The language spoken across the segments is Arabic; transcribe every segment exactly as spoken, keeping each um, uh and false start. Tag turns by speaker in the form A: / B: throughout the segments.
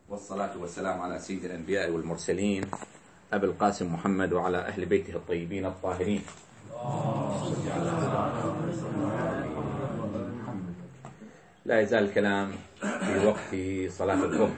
A: والصلاة والسلام على سيد الأنبياء والمرسلين أبي القاسم محمد وعلى أهل بيته الطيبين الطاهرين. لا يزال الكلام في وقت صلاة الظهر،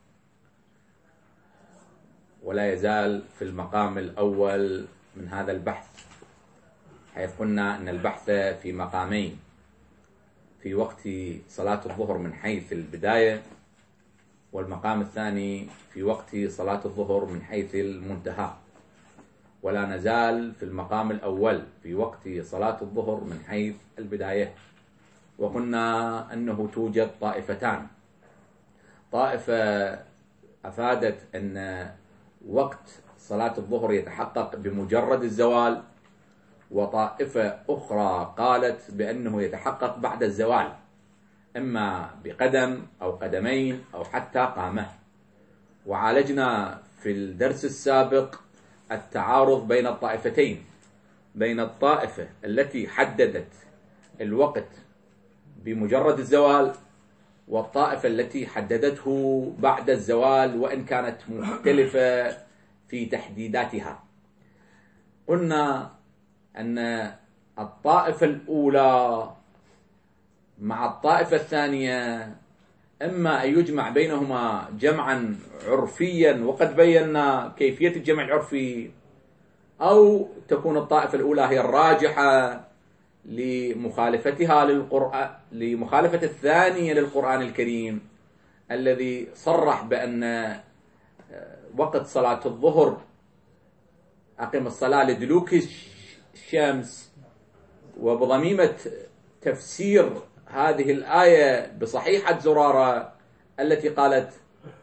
A: ولا يزال في المقام الأول من هذا البحث، حيث قلنا أن البحث في مقامين: في وقت صلاة الظهر من حيث البداية، والمقام الثاني في وقت صلاة الظهر من حيث المنتهى. ولا نزال في المقام الأول في وقت صلاة الظهر من حيث البداية. وقلنا أنه توجد طائفتان: طائفة أفادت أن وقت صلاة الظهر يتحقق بمجرد الزوال، وطائفة أخرى قالت بأنه يتحقق بعد الزوال، إما بقدم أو قدمين أو حتى قامة. وعالجنا في الدرس السابق التعارض بين الطائفتين، بين الطائفة التي حددت الوقت بمجرد الزوال، والطائفة التي حددته بعد الزوال وإن كانت مختلفة في تحديداتها. قلنا أن الطائفة الأولى مع الطائفة الثانية إما أن يجمع بينهما جمعا عرفيا، وقد بينا كيفية الجمع العرفي، أو تكون الطائفة الأولى هي الراجحة لمخالفتها للقرآن، لمخالفة الثانية للقرآن الكريم الذي صرح بأن وقت صلاة الظهر أقم الصلاة لدلوك الشمس، وبضميمة تفسير هذه الآية بصحيحة زرارة التي قالت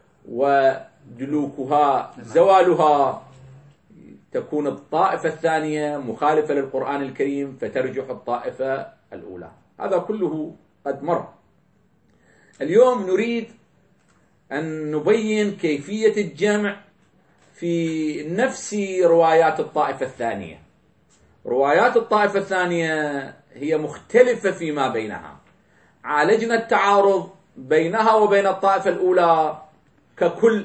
A: ودلوكها زوالها، تكون الطائفة الثانية مخالفة للقرآن الكريم فترجح الطائفة الأولى. هذا كله قد مر. اليوم نريد أن نبين كيفية الجمع في نفس روايات الطائفة الثانية. روايات الطائفة الثانية هي مختلفة فيما بينها. عالجنا التعارض بينها وبين الطائفة الأولى ككل،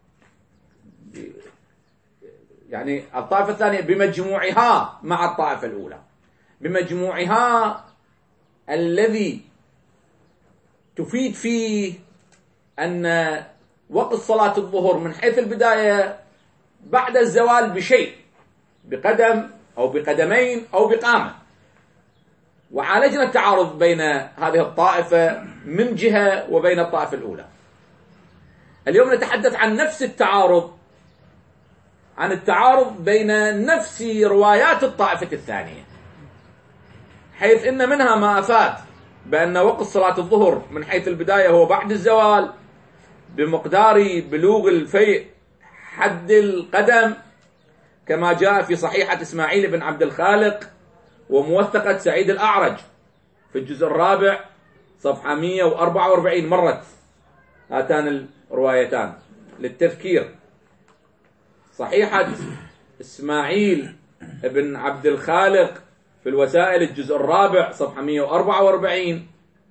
A: يعني الطائفة الثانية بمجموعها مع الطائفة الأولى، بمجموعها الذي تفيد فيه أن وقت صلاة الظهر من حيث البداية بعد الزوال بشيء، بقدم أو بقدمين أو بقامة. وعالجنا التعارض بين هذه الطائفة من جهة وبين الطائفة الأولى. اليوم نتحدث عن نفس التعارض، عن التعارض بين نفس روايات الطائفة الثانية، حيث إن منها ما أفاد بأن وقت صلاة الظهر من حيث البداية هو بعد الزوال بمقدار بلوغ الفيء حد القدم، كما جاء في صحيحة إسماعيل بن عبد الخالق وموثقة سعيد الأعرج في الجزء الرابع صفحة مئة وأربعة وأربعين. مرت هاتان الروايتان للتذكير: صحيحة إسماعيل بن عبد الخالق في الوسائل الجزء الرابع صفحة مئة وأربعة وأربعين،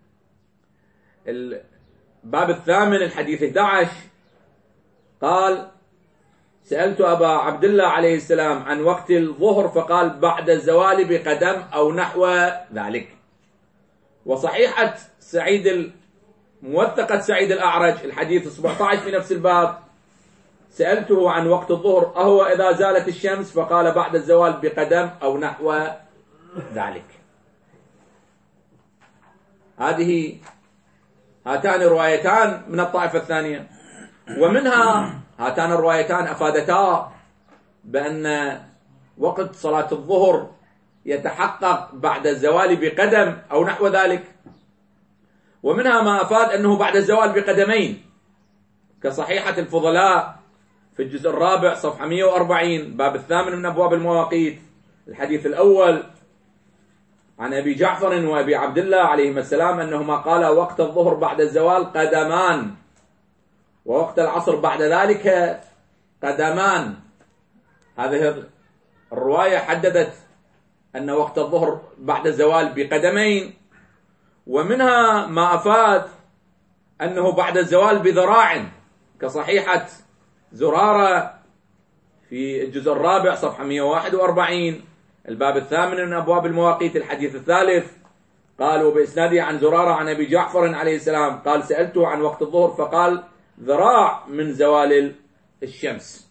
A: الباب الثامن الحديث أحد عشر، قال: سألت أبا عبد الله عليه السلام عن وقت الظهر فقال بعد الزوال بقدم أو نحو ذلك. وصحيحة سعيد موثقة سعيد الأعرج الحديث سبعة عشر في نفس الباب: سألته عن وقت الظهر أهو إذا زالت الشمس فقال بعد الزوال بقدم أو نحو ذلك. هذه هاتان روايتان من الطائفة الثانية، ومنها هاتان الروايتان أفادتا بأن وقت صلاة الظهر يتحقق بعد الزوال بقدم أو نحو ذلك، ومنها ما أفاد أنه بعد الزوال بقدمين، كصحيحة الفضلاء في الجزء الرابع صفحة مئة وأربعين باب الثامن من أبواب المواقيت الحديث الأول عن أبي جعفر وأبي عبد الله عليهما السلام أنهما قالا وقت الظهر بعد الزوال قدمان، ووقت العصر بعد ذلك قدمان. هذه الرواية حددت أن وقت الظهر بعد الزوال بقدمين، ومنها ما أفاد أنه بعد الزوال بذراع، كصحيحة زرارة في الجزء الرابع صفحة مئة وواحد وأربعين، الباب الثامن من أبواب المواقيت الحديث الثالث، قال وبإسناده عن زرارة عن أبي جعفر عليه السلام قال سألته عن وقت الظهر فقال ذراع من زوال الشمس.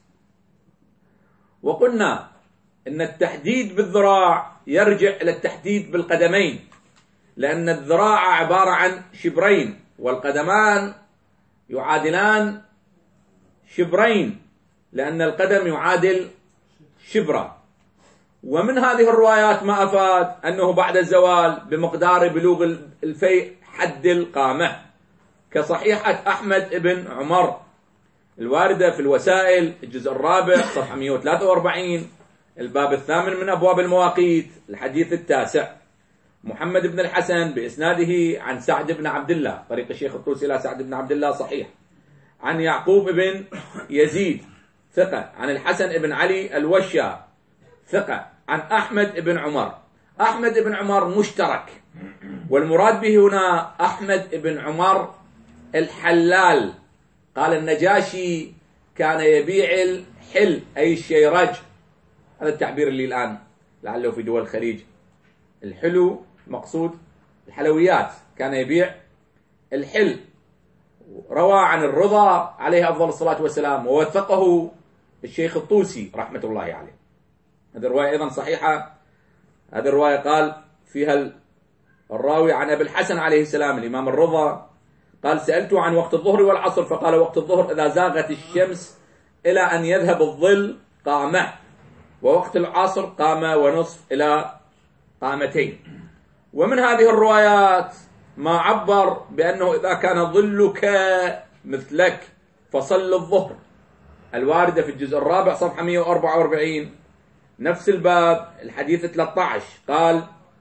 A: وقلنا إن التحديد بالذراع يرجع إلى التحديد بالقدمين، لأن الذراع عبارة عن شبرين والقدمان يعادلان شبرين، لأن القدم يعادل شبرة. ومن هذه الروايات ما أفاد أنه بعد الزوال بمقدار بلوغ الفيء حد القامة، كصحيحة أحمد بن عمر الواردة في الوسائل الجزء الرابع صفحة مئة وثلاثة وأربعين، الباب الثامن من أبواب المواقيت الحديث التاسع. محمد بن الحسن بإسناده عن سعد بن عبد الله، طريق الشيخ الطوسي إلى سعد بن عبد الله صحيح، عن يعقوب بن يزيد ثقة، عن الحسن بن علي الوشا ثقة، عن أحمد بن عمر. أحمد بن عمر مشترك، والمراد به هنا أحمد بن عمر الحلال. قال النجاشي كان يبيع الحل أي الشيرج، هذا التعبير اللي الآن لعله في دول الخليج الحلو مقصود الحلويات، كان يبيع الحل. روى عن الرضا عليه أفضل الصلاة والسلام ووثقه الشيخ الطوسي رحمة الله عليه. هذه الرواية أيضا صحيحة. هذه الرواية قال فيها الراوي عن أبي الحسن عليه السلام الإمام الرضا قال سألته عن وقت الظهر والعصر فقال وقت الظهر إذا زاغت الشمس إلى أن يذهب الظل قامة، ووقت العصر قامة ونصف إلى قامتين. ومن هذه الروايات ما عبر بأنه إذا كان ظلك مثلك فصل الظهر، الواردة في الجزء الرابع صفحة مئة وأربعة وأربعين نفس الباب الحديث ثلاثة عشر. قال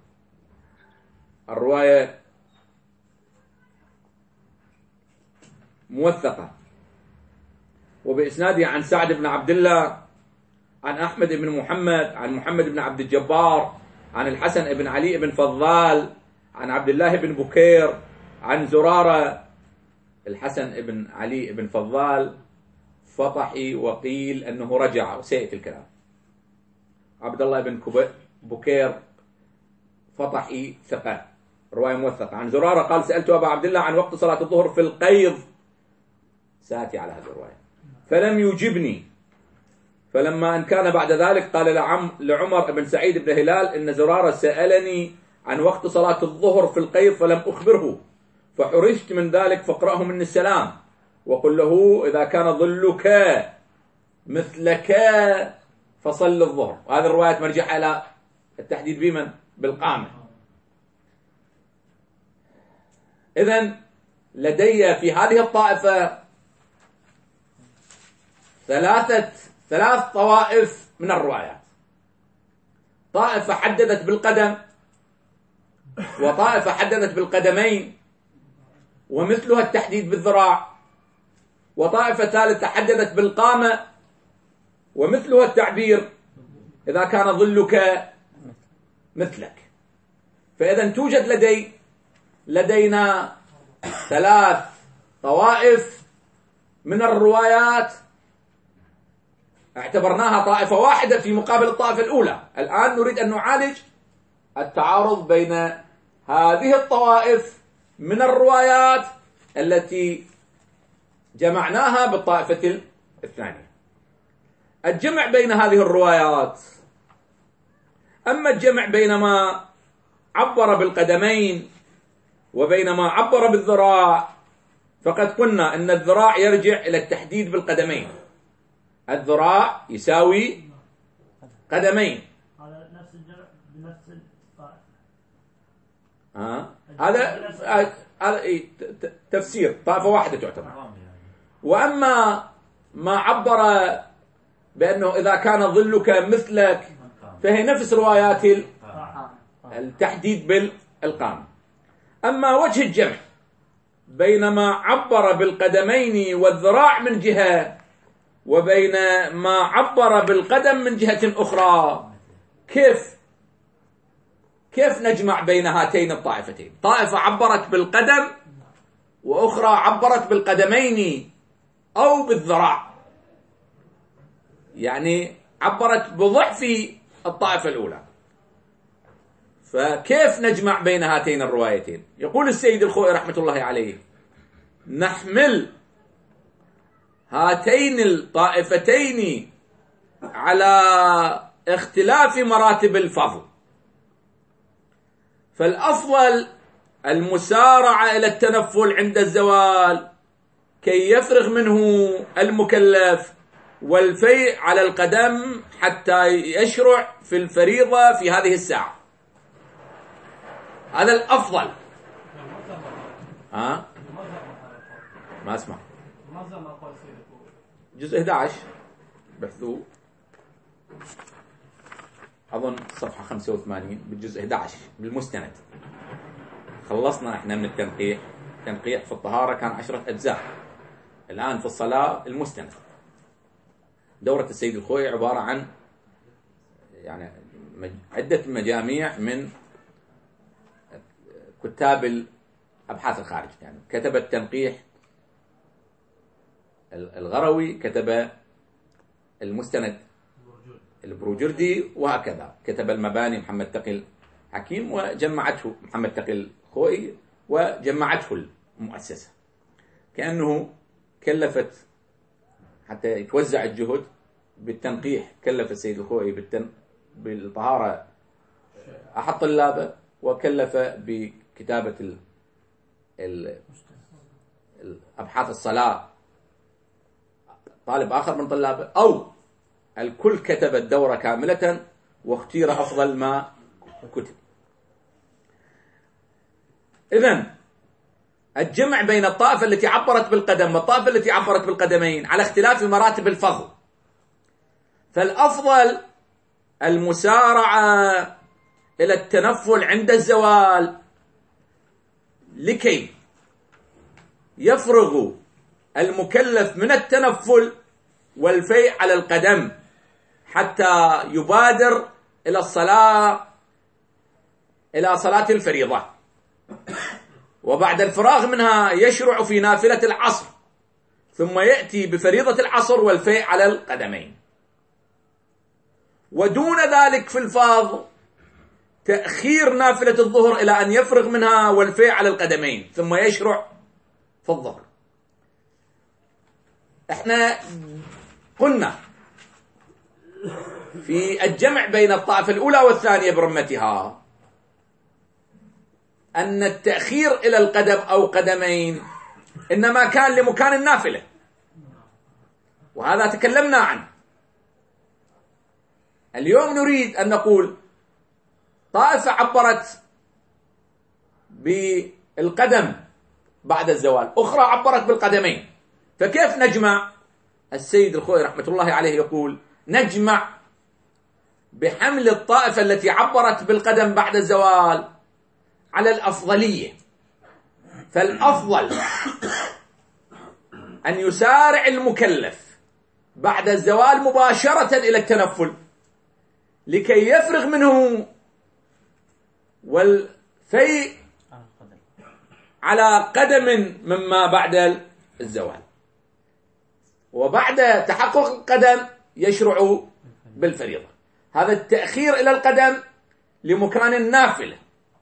A: الرواية موثقة وبإسناده عن سعد بن عبد الله عن أحمد بن محمد عن محمد بن عبد الجبار عن الحسن بن علي بن فضال عن عبد الله بن بكير عن زرارة. الحسن بن علي بن فضال فطحي وقيل أنه رجع وسيئة الكلام. عبد الله بن بكير فطحي ثقة، رواية موثقة. عن زرارة قال سألت أبا عبد الله عن وقت صلاة الظهر في القيض، سآتي على هذه الرواية، فلم يجبني، فلما أن كان بعد ذلك قال لعمر بن سعيد بن هلال إن زرارة سألني عن وقت صلاة الظهر في القيض فلم أخبره، فحرجت من ذلك فاقرأه مني السلام وقل له إذا كان ظلك مثلك فصل الظهر. وهذه الرواية مرجع إلى التحديد بمن؟ بالقامة. إذن لدي في هذه الطائفة ثلاثة ثلاث طوائف من الروايات. طائفة حددت بالقدم، وطائفة حددت بالقدمين ومثلها التحديد بالذراع، وطائفة ثالثة حددت بالقامة ومثلها التعبير إذا كان ظلك مثلك. فإذا توجد لدي لدينا ثلاث طوائف من الروايات اعتبرناها طائفة واحدة في مقابل الطائفة الأولى. الآن نريد أن نعالج التعارض بين هذه الطوائف من الروايات التي جمعناها بالطائفة الثانية. الجمع بين هذه الروايات، أما الجمع بين ما عبر بالقدمين وبين ما عبر بالذراع فقد قلنا أن الذراع يرجع إلى التحديد بالقدمين. الذراع يساوي قدمين.
B: هذا نفس الجمع بنفس الطائفة.
A: آه. هذا هذا تفسير طائفة واحدة تعتبر. وأما ما عبر بأنه إذا كان ظلك مثلك فهي نفس روايات التحديد بالقامة. أما وجه الجمع بين ما عبر بالقدمين والذراع من جهة وبين ما عبر بالقدم من جهة أخرى، كيف كيف نجمع بين هاتين الطائفتين؟ طائفة عبرت بالقدم وأخرى عبرت بالقدمين أو بالذراع، يعني عبرت بضعف الطائفة الأولى. فكيف نجمع بين هاتين الروايتين؟ يقول السيد الخوئي رحمة الله عليه: نحمل هاتين الطائفتين على اختلاف مراتب الفضل، فالأفضل المسارعة إلى التنفل عند الزوال كي يفرغ منه المكلف، والفيء على القدم حتى يشرع في الفريضة في هذه الساعة. هذا الأفضل. ها؟ ما أسمع. جزء أحد عشر بحثوا، أظن صفحة خمسة وثمانين بالجزء أحد عشر بالمستند. خلصنا احنا من التنقيح. التنقيح في الطهارة كان عشرة أجزاء، الآن في الصلاة المستند. دورة السيد الخوئي عبارة عن يعني عدة مجاميع من كتاب الأبحاث الخارج، يعني كتب التنقيح الغروي، كتب المستند البروجردي، وهكذا كتب المباني محمد تقي الحكيم، وجمعته محمد تقي الخوئي وجمعته المؤسسة. كأنه كلفت حتى يتوزع الجهد بالتنقيح، كلف السيد الخوئي بالتن... بالطهارة أحد طلابه، وكلف بكتابة ال... ال... الأبحاث الصلاة طالب آخر من طلابه، أو الكل كتب الدورة كاملة واختير أفضل ما كتب. إذن الجمع بين الطائفة التي عبرت بالقدم والطائفة التي عبرت بالقدمين على اختلاف مراتب الفضل، فالأفضل المسارعة إلى التنفل عند الزوال لكي يفرغ المكلف من التنفل والفيء على القدم حتى يبادر إلى الصلاة إلى صلاة الفريضة، وبعد الفراغ منها يشرع في نافلة العصر، ثم يأتي بفريضة العصر والفيء على القدمين. ودون ذلك في الفاض تأخير نافلة الظهر إلى أن يفرغ منها والفيء على القدمين، ثم يشرع في الظهر. احنا قلنا في الجمع بين الطائفة الأولى والثانية برمتها أن التأخير إلى القدم أو قدمين إنما كان لمكان النافلة، وهذا تكلمنا عنه. اليوم نريد أن نقول طائفة عبرت بالقدم بعد الزوال، أخرى عبرت بالقدمين، فكيف نجمع؟ السيد الخوئي رحمة الله عليه يقول: نجمع بحمل الطائفة التي عبرت بالقدم بعد الزوال على الأفضلية. فالأفضل أن يسارع المكلف بعد الزوال مباشرة إلى التنفل لكي يفرغ منه والفيء على قدم مما بعد الزوال، وبعد تحقق القدم يشرع بالفريضة. هذا التأخير إلى القدم لمكان النافلة.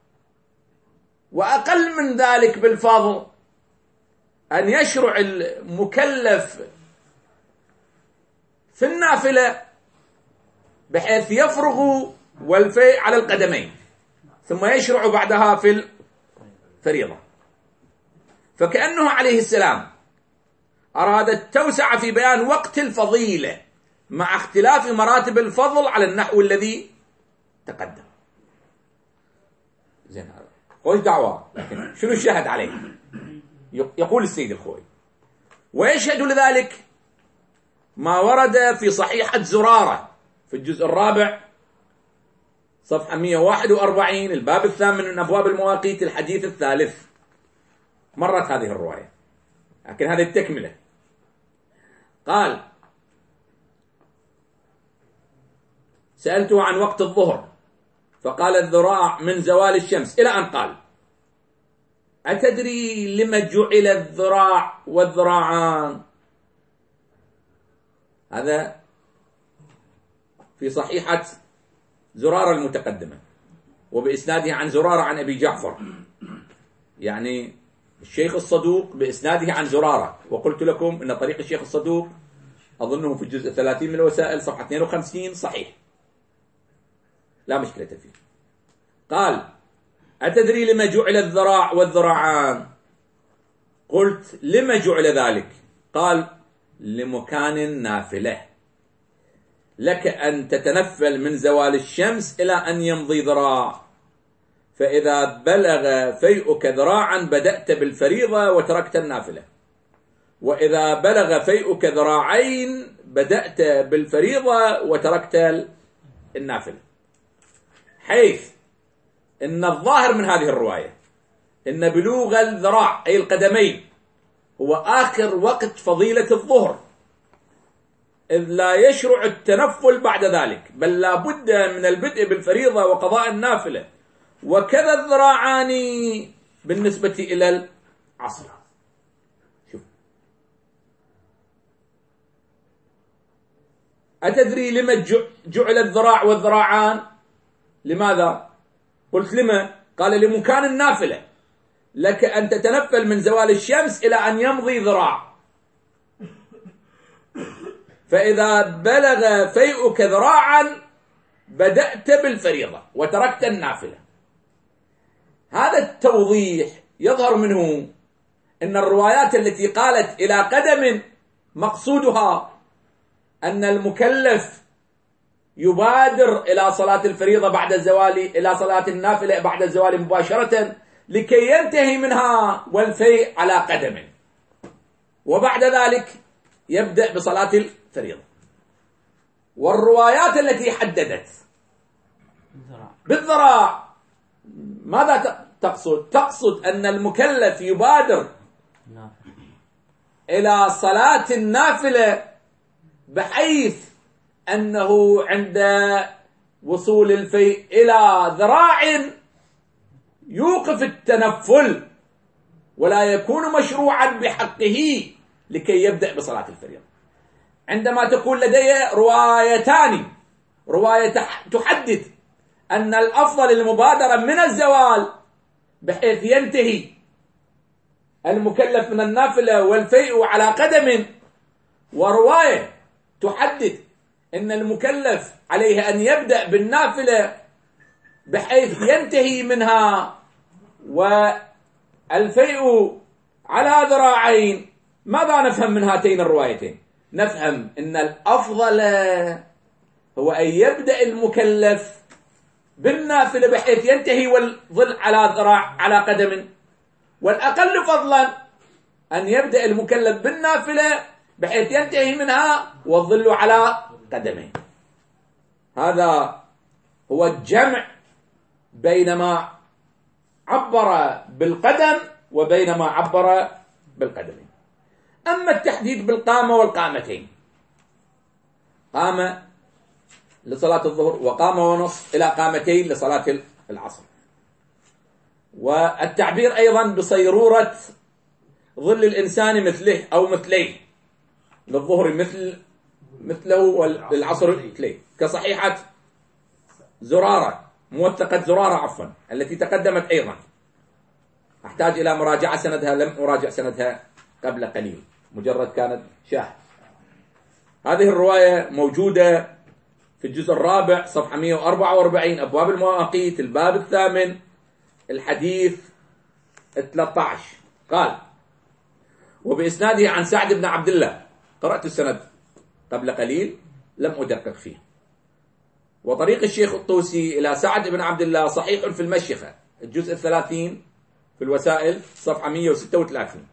A: وأقل من ذلك بالفضل أن يشرع المكلف في النافلة بحيث يفرغ والفيء على القدمين، ثم يشرع بعدها في الفريضة. فكأنه عليه السلام أراد التوسع في بيان وقت الفضيلة مع اختلاف مراتب الفضل على النحو الذي تقدم. زين، هذا خوش دعوة، لكن شنو الشاهد عليه؟ يقول السيد الخوئي: ويشهد لذلك ما ورد في صحيحة زرارة في الجزء الرابع صفحة مئة وواحد وأربعين الباب الثامن من أبواب المواقيت الحديث الثالث. مرت هذه الرواية، لكن هذه التكملة. قال: سألته عن وقت الظهر فقال: الذراع من زوال الشمس، إلى أن قال: أتدري لما جعل الذراع والذراعان؟ هذا في صحيحة زرارة المتقدمة، وبإسناده عن زرارة عن أبي جعفر، يعني الشيخ الصدوق بإسناده عن زرارة. وقلت لكم أن طريق الشيخ الصدوق أظنه في الجزء الثلاثين من الوسائل صفحة اثنين وخمسين صحيح، لا مشكلة فيه. قال: أتدري لما جعل الذراع والذراعان؟ قلت: لما جعل ذلك؟ قال: لمكان نافلة، لك أن تتنفل من زوال الشمس إلى أن يمضي ذراع، فإذا بلغ فيئك ذراعا بدأت بالفريضة وتركت النافلة، وإذا بلغ فيئك ذراعين بدأت بالفريضة وتركت النافلة. حيث إن الظاهر من هذه الرواية إن بلوغ الذراع أي القدمين هو آخر وقت فضيلة الظهر، إذ لا يشرع التنفل بعد ذلك، بل لا بد من البدء بالفريضة وقضاء النافلة، وكذا الذراعان بالنسبة إلى العصر. شوف، أتدري لما جعل الذراع والذراعان؟ لماذا؟ قلت: لما؟ قال: لمكان النافلة، لك أن تتنفل من زوال الشمس إلى أن يمضي ذراع، فإذا بلغ فيئك ذراعا بدأت بالفريضة وتركت النافلة. هذا التوضيح يظهر منه أن الروايات التي قالت إلى قدم مقصودها أن المكلف يبادر إلى صلاة الفريضة بعد الزوال، إلى صلاة النافلة بعد الزوال مباشرة لكي ينتهي منها والفيء على قدم، وبعد ذلك يبدأ بصلاة الفريضة. والروايات التي حددت بالذراع ماذا تقصد؟ تقصد أن المكلف يبادر إلى صلاة النافلة بحيث أنه عند وصول الفيء إلى ذراع يوقف التنفل ولا يكون مشروعا بحقه لكي يبدأ بصلاة الفريضة. عندما تكون لدي روايتان، رواية تحدد أن الأفضل المبادرة من الزوال بحيث ينتهي المكلف من النافلة والفيء على قدم، ورواية تحدد أن المكلف عليه أن يبدأ بالنافلة بحيث ينتهي منها والفيء على ذراعين. ماذا نفهم من هاتين الروايتين؟ نفهم أن الأفضل هو أن يبدأ المكلف بالنافلة بحيث ينتهي والظل على ذراع على قدم، والأقل فضلا أن يبدأ المكلف بالنافلة بحيث ينتهي منها والظل على قدمين. هذا هو الجمع بين ما عبر بالقدم وبين ما عبر بالقدمين. أما التحديد بالقامة والقامتين، قامة لصلاة الظهر وقامة ونصف إلى قامتين لصلاة العصر، والتعبير أيضا بصيرورة ظل الإنسان مثله أو مثليه، للظهر مثل مثله وللعصر مثليه، كصحيحة زرارة، موثقة زرارة عفوا التي تقدمت أيضا، أحتاج إلى مراجعة سندها، لم أراجع سندها قبل قليل، مجرد كانت شاهد. هذه الرواية موجودة في الجزء الرابع صفحة مئة وأربعة وأربعين، أبواب المواقيت، الباب الثامن، الحديث ثلاثة عشر. قال: وبإسناده عن سعد بن عبد الله، قرأت السند قبل قليل لم أدقق فيه. وطريق الشيخ الطوسي إلى سعد بن عبد الله صحيح في المشيخة الجزء الثلاثين في الوسائل صفحة مئة وستة وثلاثين.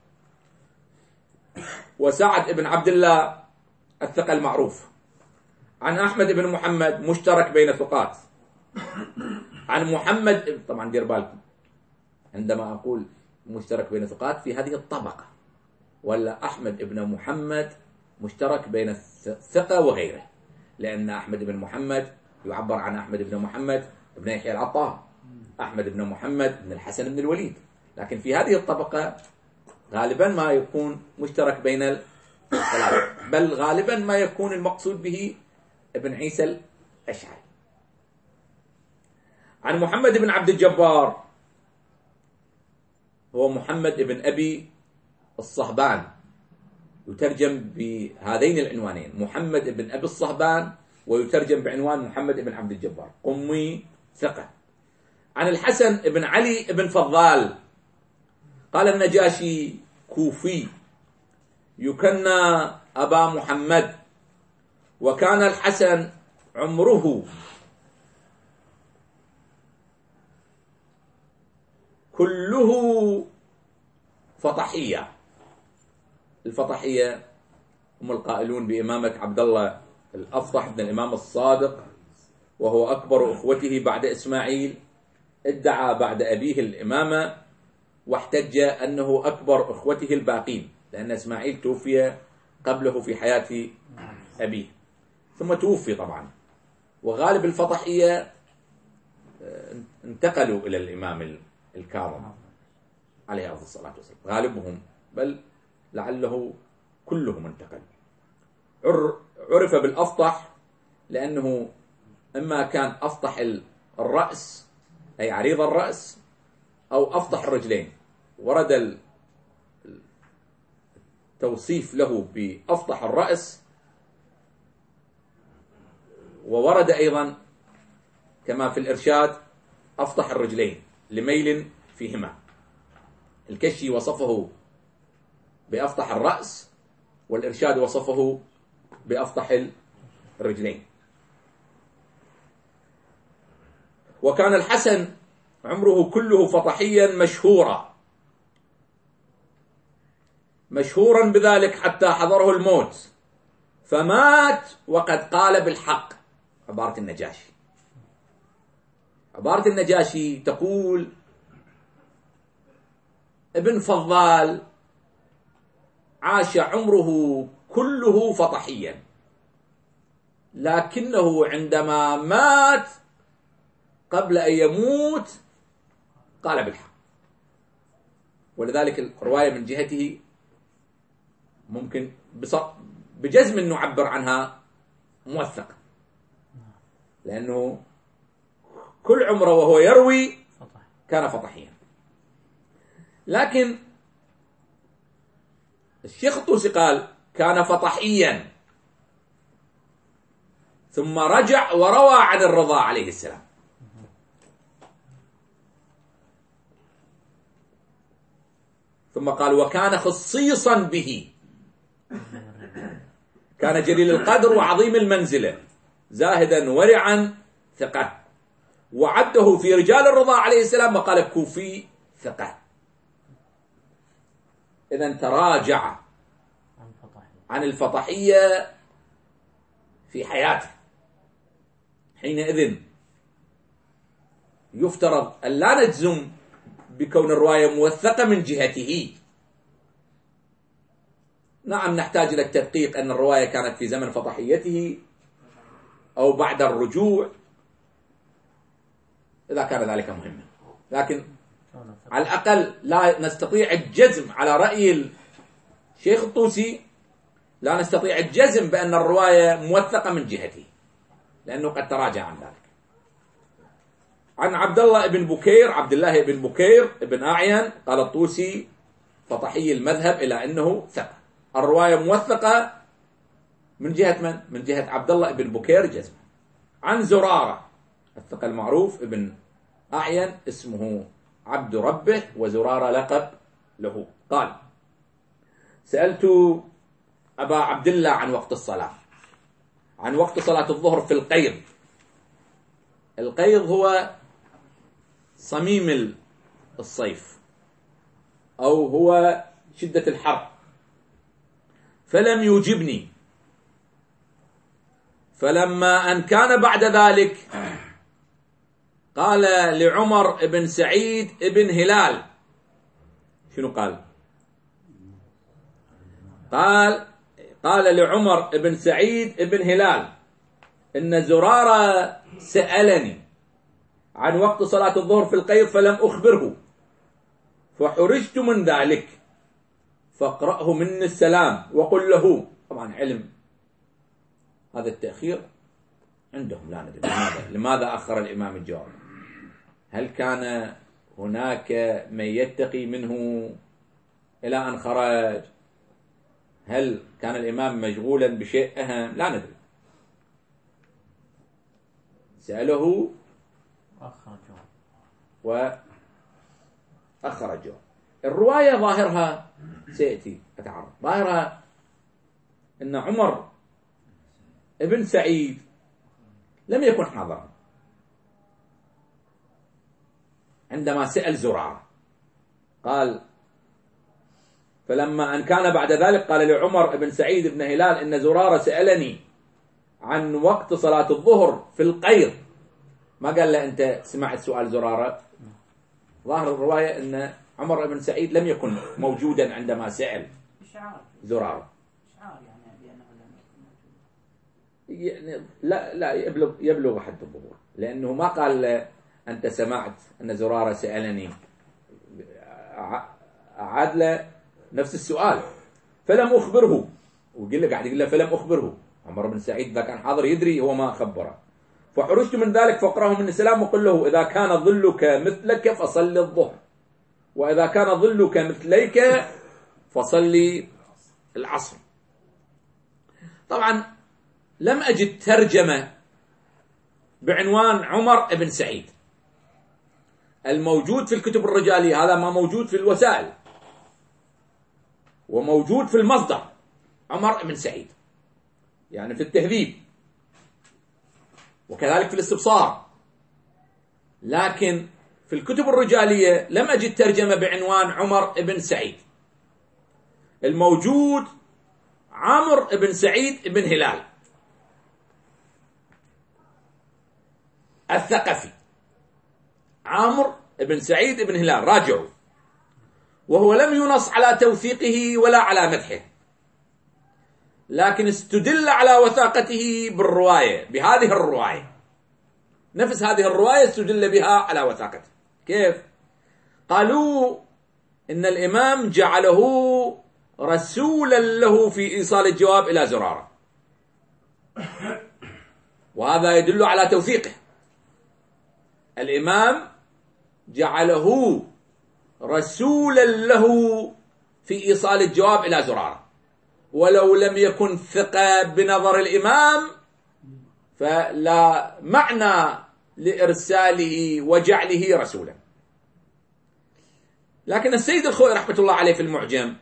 A: وسعد بن عبد الله الثقة المعروف. عن أحمد بن محمد مشترك بين ثقات. عن محمد، طبعا دير بالكم عندما أقول مشترك بين ثقات في هذه الطبقة، ولا أحمد بن محمد مشترك بين الثقة وغيره، لأن أحمد بن محمد يعبر عن أحمد بن محمد بن يحيى العطار، أحمد بن محمد بن الحسن بن الوليد، لكن في هذه الطبقة غالبا ما يكون مشترك بين الثلاثة، بل غالبا ما يكون المقصود به ابن عيسى الأشعري. عن محمد بن عبد الجبار، هو محمد بن أبي الصهبان، يترجم بهذين العنوانين، محمد بن أبي الصهبان، ويترجم بعنوان محمد بن عبد الجبار، قمي ثقة. عن الحسن بن علي بن فضال قال النجاشي كوفي يكنى أبا محمد، وكان الحسن عمره كله فطحية. الفطحية هم القائلون بإمامة عبد الله الأفطح بن الإمام الصادق، وهو أكبر أخوته بعد إسماعيل، ادعى بعد أبيه الإمامة، واحتج أنه أكبر أخوته الباقين، لأن إسماعيل توفي قبله في حياة أبيه ثم توفي طبعا، وغالب الفطحية انتقلوا إلى الإمام الكاظم عليه أفضل الصلاة والسلام، غالبهم، بل لعله كلهم انتقلوا. عرف بالأفطح لأنه إما كان أفطح الرأس أي عريض الرأس، أو أفطح الرجلين. ورد التوصيف له بأفطح الرأس، وورد أيضا كما في الإرشاد أفطح الرجلين لميل فيهما. الكشي وصفه بأفطح الرأس، والإرشاد وصفه بأفطح الرجلين. وكان الحسن عمره كله فطحيا مشهورا مشهورا بذلك حتى حضره الموت، فمات وقد قال بالحق. عبارة النجاشي عبارة النجاشي تقول: ابن فضال عاش عمره كله فطحيا، لكنه عندما مات قبل أن يموت قال بالحق. ولذلك الرواية من جهته ممكن بجزم أن نعبر عنها موثقة، لأنه كل عمره وهو يروي كان فطحيا. لكن الشيخ الطوسي قال كان فطحيا، ثم رجع وروى عن الرضا عليه السلام. ثم قال وكان خصيصا به، كان جليل القدر وعظيم المنزلة، زاهدا ورعا ثقة، وعده في رجال الرضا عليه السلام، وقال كوفي ثقة. إذن تراجع عن الفطحية في حياته. حينئذ يفترض أن لا نجزم بكون الرواية موثقة من جهته. نعم نحتاج إلى التدقيق أن الرواية كانت في زمن فطحيته أو بعد الرجوع إذا كان ذلك مهما، لكن على الأقل لا نستطيع الجزم على رأي الشيخ الطوسي، لا نستطيع الجزم بأن الرواية موثقة من جهته، لأنه قد تراجع عن ذلك. عن عبد الله بن بكير عبد الله بن بكير بن أعين قال الطوسي فطحي المذهب إلى أنه ثقة. الرواية موثقة من جهة من؟ من جهة عبد الله بن بكير جزم. عن زرارة الثقة المعروف ابن أعين اسمه عبد ربه، وزرارة لقب له، قال سألت أبا عبد الله عن وقت الصلاة، عن وقت صلاة الظهر في القيض. القيض هو صميم الصيف أو هو شدة الحر، فلم يجبني. فلما أن كان بعد ذلك قال لعمر بن سعيد بن هلال، شنو قال؟ قال قال لعمر بن سعيد بن هلال إن زرارة سألني عن وقت صلاة الظهر في القيض فلم أخبره، فحرجت من ذلك، فاقرأه مني السلام وقل له. طبعا علم هذا التأخير عندهم لا ندري لماذا لماذا أخر الإمام الجواب. هل كان هناك من يتقي منه إلى أن خرج؟ هل كان الإمام مشغولا بشيء أهم؟ لا ندري. سأله
C: أخر الجواب
A: وأخر الجواب. الرواية ظاهرها سيأتي أتعرض ظاهرها أن عمر ابن سعيد لم يكن حاضرا عندما سأل زرارة. قال فلما أن كان بعد ذلك قال لعمر ابن سعيد بن هلال إن زرارة سألني عن وقت صلاة الظهر في القير. ما قال له أنت سمعت سؤال زرارة. ظاهر الرواية أن عمر بن سعيد لم يكن موجودا عندما سأل زرارة. يعني لا لا يبلغ يبلغ حد الظهور، لأنه ما قال أنت سمعت أن زرارة سألني، أعاد له نفس السؤال فلم أخبره. وقال له قاعد يقول له فلم أخبره. عمر بن سعيد إذا كان حاضر يدري هو ما خبره. فحرجت من ذلك فاقرأه من السلام وقل له إذا كان ظلك مثلك فصل الظهر، وإذا كان ظلك مثليك فصلي العصر. طبعا لم أجد ترجمة بعنوان عمر بن سعيد. الموجود في الكتب الرجالية هذا ما موجود في الوسائل وموجود في المصدر عمر بن سعيد، يعني في التهذيب وكذلك في الاستبصار. لكن في الكتب الرجالية لم أجد ترجمة بعنوان عمر بن سعيد. الموجود عمرو بن سعيد بن هلال الثقفي. عمرو بن سعيد بن هلال راجعوا، وهو لم ينص على توثيقه ولا على مدحه، لكن استدل على وثاقته بالرواية، بهذه الرواية نفس هذه الرواية استدل بها على وثاقته. كيف؟ قالوا إن الإمام جعله رسولا له في إيصال الجواب إلى زرارة، وهذا يدل على توثيقه. الإمام جعله رسولا له في إيصال الجواب إلى زرارة، ولو لم يكن ثقة بنظر الإمام فلا معنى لإرساله وجعله رسولا. لكن السيد الخوئي رحمة الله عليه في المعجم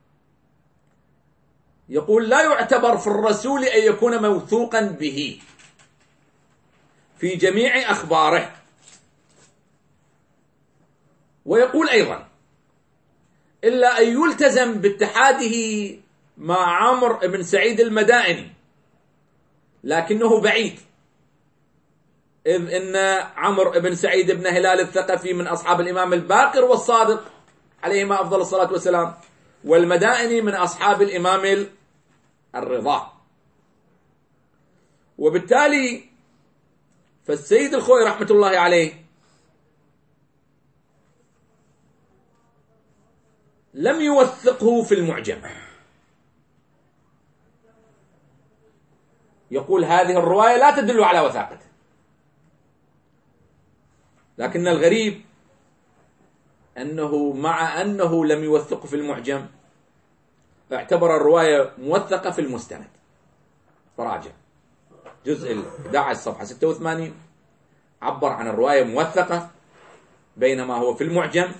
A: يقول لا يعتبر في الرسول أن يكون موثوقا به في جميع أخباره. ويقول أيضا إلا أن يلتزم باتحاده مع عمرو بن سعيد المدائني، لكنه بعيد، إذ إن عمرو بن سعيد بن هلال الثقفي من أصحاب الإمام الباقر والصادق عليهما أفضل الصلاة والسلام، والمدائني من أصحاب الإمام الرضا. وبالتالي فالسيد الخوئي رحمة الله عليه لم يوثقه في المعجم. يقول هذه الرواية لا تدل على وثاقته، لكن الغريب أنه مع أنه لم يوثقه في المعجم اعتبر الرواية موثقة في المستند. فراجع جزء أحد عشر صفحة ستة وثمانين عبر عن الرواية موثقة، بينما هو في المعجم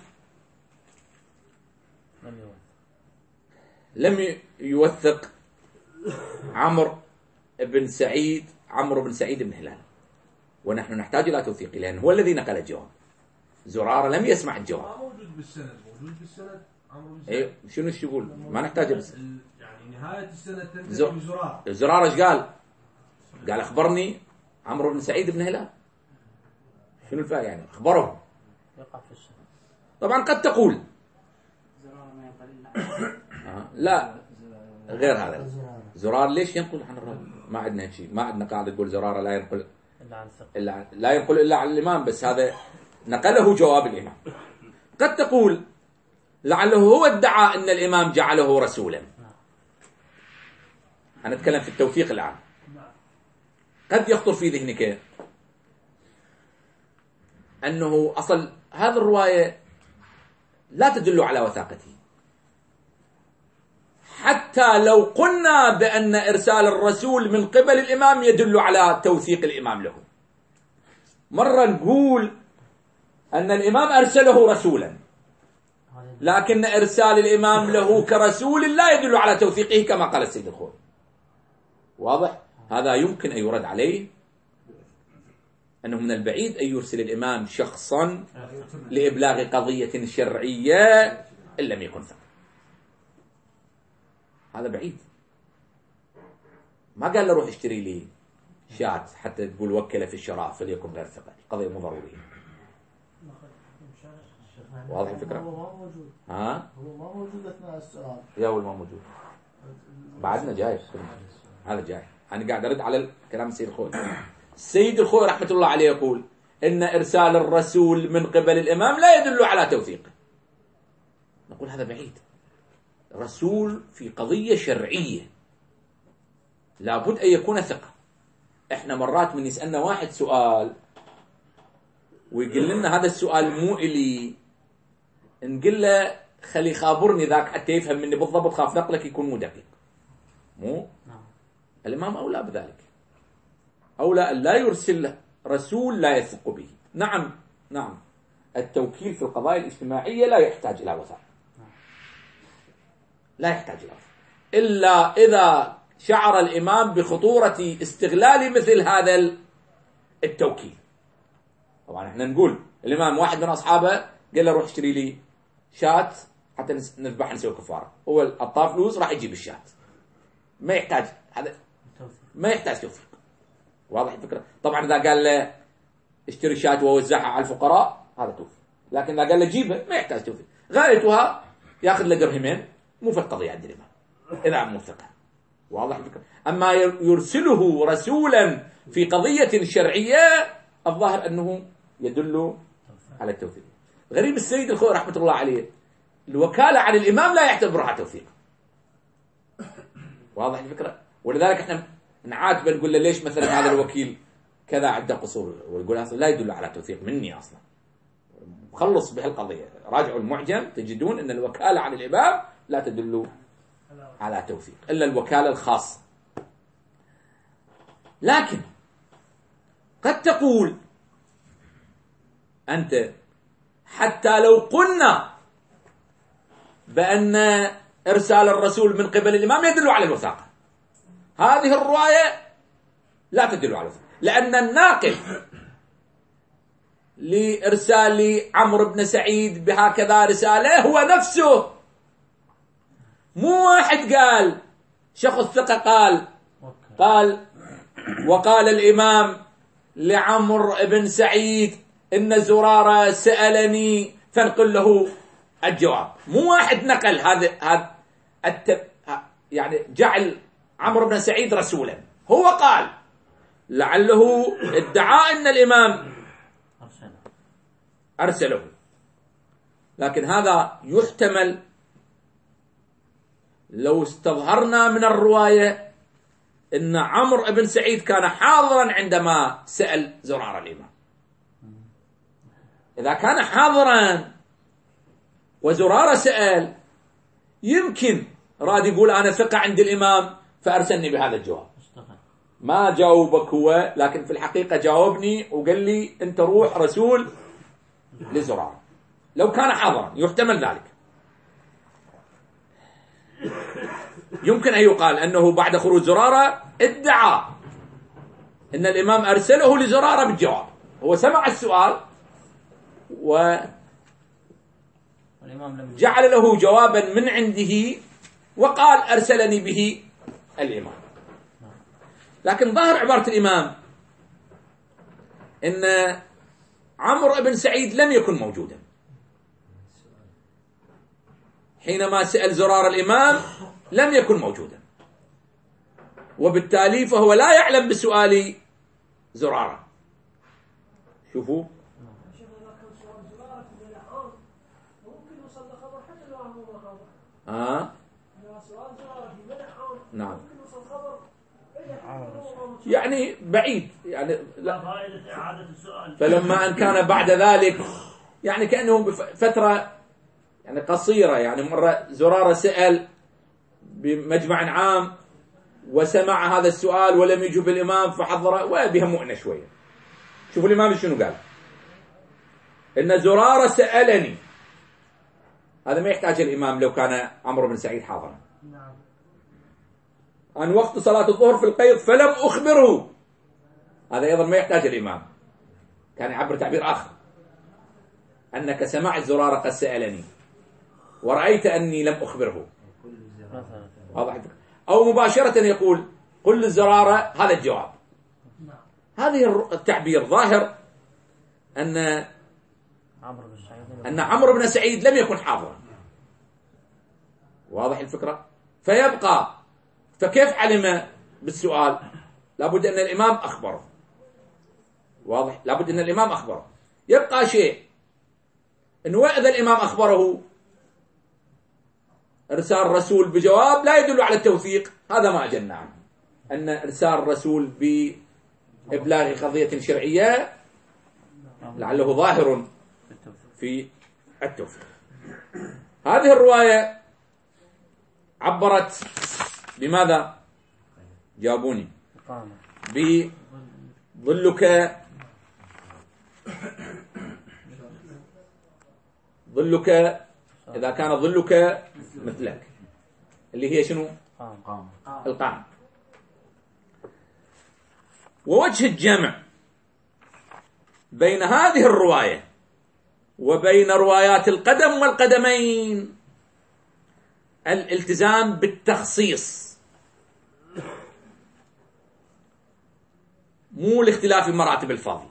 A: لم يوثق عمرو بن سعيد عمرو بن سعيد بن هلال، ونحن نحتاج إلى توثيقه لأنه هو الذي نقل الجواب. زرارة لم يسمع الجواب.
D: موجود بالسند موجود بالسند عمرو بن سعيد.
A: ايه شنو ايش يقول؟ ما نحتاج بس
D: يعني نهاية السند تنتهي
A: زر...
D: بزرارة.
A: زرارة ايش قال؟ قال أخبرني عمرو بن سعيد بن هلال. شنو الفرق يعني؟ أخبره. طبعا قد تقول آه. لا غير هذا زرار ليش ينقل عن الرجل؟ ما عندنا شيء، ما عندنا قاعدة تقول زرارة لا ينقل إلا عن لا ينقل إلا عن الإمام، بس هذا نقله جواب الإمام. قد تقول لعله هو ادعى أن الإمام جعله رسولا. أنا أتكلم في التوثيق الآن. قد يخطر في ذهنك أنه أصل هذه الرواية لا تدل على وثاقته، حتى لو قلنا بأن إرسال الرسول من قبل الإمام يدل على توثيق الإمام له. مرة نقول أن الإمام أرسله رسولا، لكن إرسال الإمام له كرسول لا يدل على توثيقه كما قال السيد الخوئي. واضح؟ هذا يمكن أن يرد عليه أنه من البعيد أن يرسل الإمام شخصا لإبلاغ قضية شرعية إن لم يكن ثقة. هذا بعيد. ما قال له روح اشتري لي شات حتى تقول وكله في الشراء فليكن غير ثقة. القضية مو ضرورية. واضح الفكرة؟
E: هو ما موجود.
A: ها؟
E: هو ما موجود أثناء السؤال.
A: يا هو ما موجود. بعدنا جاي. هذا جاي. أنا قاعد أرد على كلام السيد الخوئي. السيد الخوئي رحمة الله عليه يقول إن إرسال الرسول من قبل الإمام لا يدل على توثيقه. نقول هذا بعيد. رسول في قضية شرعية لابد أن يكون ثقة. إحنا مرات من يسألنا واحد سؤال ويقول لنا هذا السؤال مو إلي، نقول له خلي خابرني ذاك حتى يفهم مني بالضبط، خاف نقلك يكون مو دقيق. مو الإمام أولى بذلك، أولى أن لا يرسل رسول لا يثق به. نعم نعم التوكيل في القضايا الاجتماعية لا يحتاج إلى وثائق، لا يحتاج إلى وثائق إلا إذا شعر الإمام بخطورة استغلال مثل هذا التوكيل. طبعا احنا نقول الإمام واحد من أصحابه قال له روح اشتري لي شات حتى نذبح نسوي كفارة، هو الطاف فلوس راح يجيب الشات، ما يحتاج هذا، ما يحتاج توثيق. واضح الفكرة؟ طبعا إذا قال له اشتري شات ووزعها على الفقراء هذا توثيق، لكن إذا قال له جيبه ما يحتاج توثيق. غايتها ياخذ له درهمين مو في القضية عند الإمام إذا موثقها. واضح الفكرة؟ أما يرسله رسولا في قضية شرعية الظاهر أنه يدل على التوثيق. غريب السيد الخوئي رحمة الله عليه الوكالة عن الإمام لا يعتبرها توثيق. واضح الفكرة؟ ولذلك احنا نعاتبه نقول له ليش مثلا هذا الوكيل كذا عنده قصور، ويقول اصلا لا يدل على توثيق مني اصلا. خلص بهالقضية، راجعوا المعجم تجدون ان الوكالة عن الإمام لا تدل على توثيق الا الوكالة الخاصة. لكن قد تقول أنت حتى لو قلنا بأن إرسال الرسول من قبل الإمام يدل على الوثاقة، هذه الرواية لا تدل على الوثاقة، لأن الناقل لإرسال عمرو بن سعيد بهكذا رسالة هو نفسه، مو واحد قال شخص ثقة قال قال وقال الإمام لعمرو بن سعيد إن زرارة سألني فانقل له الجواب. مو واحد نقل هذا هذا التب... يعني جعل عمرو بن سعيد رسولا، هو قال لعله ادعى أن الإمام أرسله، لكن هذا يحتمل لو استظهرنا من الرواية أن عمرو بن سعيد كان حاضرا عندما سأل زرارة الإمام. إذا كان حاضرا وزرارة سأل يمكن راد يقول أنا ثقة عند الإمام فأرسلني بهذا الجواب. ما جاوبك هو، لكن في الحقيقة جاوبني وقال لي أنت روح رسول لزرارة. لو كان حاضرا يحتمل ذلك. يمكن أن يقال أنه بعد خروج زرارة ادعى أن الإمام أرسله لزرارة بالجواب، هو سمع السؤال وجعل له جوابا من عنده وقال أرسلني به الإمام. لكن ظاهر عبارة الإمام أن عمرو بن سعيد لم يكن موجودا حينما سأل زرار الإمام، لم يكن موجودا، وبالتالي فهو لا يعلم بسؤال زرارة. شوفوا ها نعم يعني بعيد يعني
B: لا فائدة إعادة السؤال.
A: فلما أن كان بعد ذلك يعني كأنه بفترة يعني قصيرة، يعني مرة زرارة سأل بمجمع عام وسمع هذا السؤال ولم يجب الإمام فحضره وبيهمؤنا شوية. شوفوا الإمام شنو قال: إن زرارة سألني. هذا ما يحتاج الإمام لو كان عمرو بن سعيد حاضرا.
B: نعم.
A: عن وقت صلاة الظهر في القيض فلم أخبره. هذا أيضا ما يحتاج الإمام، كان يعبر تعبير آخر: أنك سمعت زرارة قد سألني ورأيت أني لم أخبره. واضح؟ أو مباشرة يقول: قل للزرارة هذا الجواب. هذه التعبير ظاهر أن أن عمرو بن سعيد لم يكن حاضرا. واضح الفكرة؟ فيبقى فكيف علم بالسؤال؟ لابد أن الإمام أخبره. واضح؟ لابد أن الإمام أخبره. يبقى شيء أنه وإذا الإمام أخبره إرسال رسول بجواب لا يدل على التوثيق، هذا ما أجلنا عنه. أن إرسال رسول بإبلاغ قضية شرعية لعله ظاهر في التوثيق. هذه الرواية عبرت بماذا؟ جابوني. بظلك ظلك إذا كان ظلك مثلك، اللي هي شنو؟ القام. ووجه الجمع بين هذه الرواية وبين روايات القدم والقدمين الالتزام بالتخصيص، مو لاختلاف مراتب الفضل.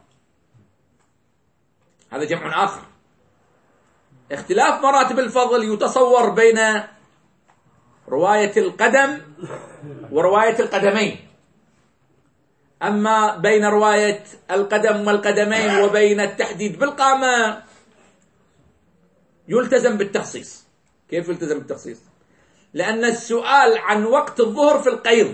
A: هذا جمع آخر. اختلاف مراتب الفضل يتصور بين رواية القدم ورواية القدمين، أما بين رواية القدم والقدمين وبين التحديد بالقامة يلتزم بالتخصيص. كيف يلتزم بالتخصيص؟ لأن السؤال عن وقت الظهر في القيض،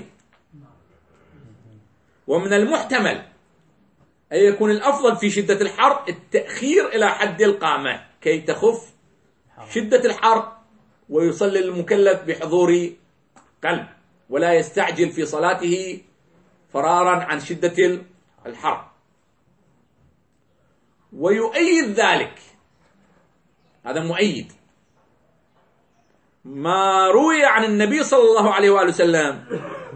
A: ومن المحتمل أن يكون الأفضل في شدة الحر التأخير إلى حد القامة كي تخف شدة الحر ويصلي المكلف بحضور قلب ولا يستعجل في صلاته فرارا عن شدة الحر. ويؤيد ذلك، هذا مؤيد، ما روي عن النبي صلى الله عليه وآله وسلم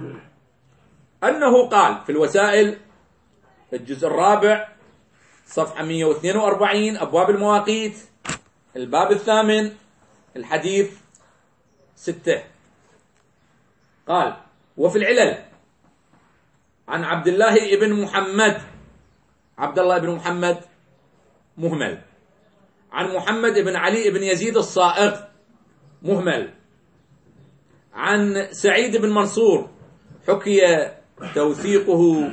A: أنه قال في الوسائل الجزء الرابع صفحة مئة واثنين وأربعين أبواب المواقيت الباب الثامن الحديث ستة، قال: وفي العلل عن عبد الله بن محمد، عبد الله بن محمد مهمل، عن محمد بن علي بن يزيد الصائغ مهمل، عن سعيد بن منصور حكي توثيقه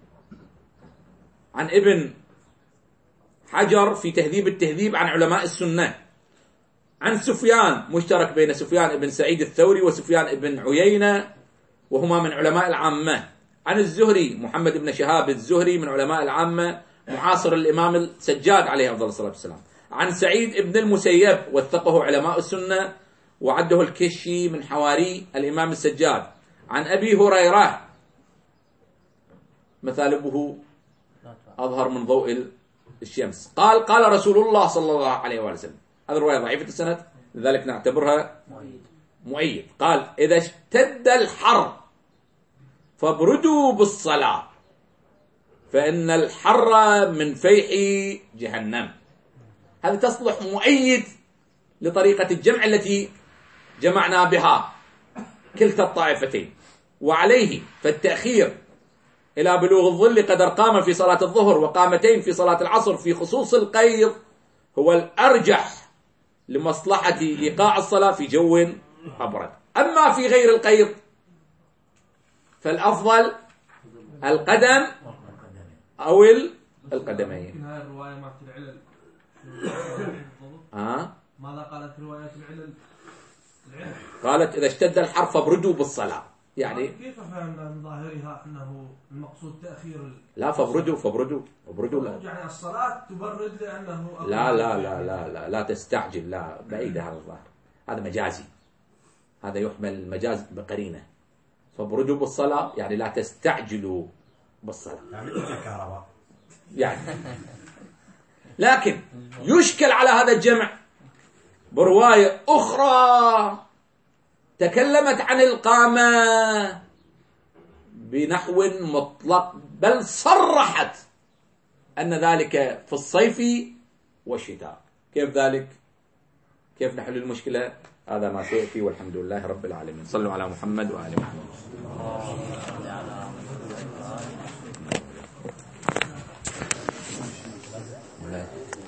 A: عن ابن حجر في تهذيب التهذيب عن علماء السنة، عن سفيان مشترك بين سفيان بن سعيد الثوري وسفيان بن عيينة وهما من علماء العامة، عن الزهري محمد بن شهاب الزهري من علماء العامة معاصر الإمام السجاد عليه أفضل الصلاة والسلام، عن سعيد بن المسيب وثقه علماء السنة وعده الكشي من حواري الإمام السجاد، عن أبي هريرة مثالبه أظهر من ضوء الشمس قال: قال رسول الله صلى الله عليه وسلم. هذه الرواية ضعيفة السند لذلك نعتبرها مؤيد. قال: إذا اشتد الحر فابردوا بالصلاة فإن الحر من فيح جهنم. هذا تصلح مؤيد لطريقة الجمع التي جمعنا بها كلتا الطائفتين. وعليه فالتأخير إلى بلوغ الظل قدر قام في صلاة الظهر وقامتين في صلاة العصر في خصوص القيض هو الأرجح لمصلحة إيقاع الصلاة في جو أبرد. أما في غير القيض فالأفضل القدم أو القدمين.
D: هذه الرواية ما في العلل.
A: آه؟
D: ماذا قالت روايات العلل؟
A: قالت إذا اشتد الحر فابردوا بالصلاة، يعني
D: كيف فهم من ظاهرها أنه المقصود تأخير ال...
A: لا فابردوا فابردوا فابردوا لا
D: يعني الصلاة تبرد لأنه
A: لا لا لا لا لا, لا تستعجل، لا بعيد هذا الظاهر، هذا مجازي، هذا يحمل المجاز بقرينة. فابردوا بالصلاة يعني لا تستعجلوا بالصلاة
F: يعني الكهرباء
A: يعني. لكن يشكل على هذا الجمع برواية أخرى تكلمت عن القامة بنحو مطلق، بل صرحت أن ذلك في الصيف والشتاء. كيف ذلك؟ كيف نحل المشكلة؟ هذا ما سيأتي، والحمد لله رب العالمين. صلوا على محمد وآل محمد.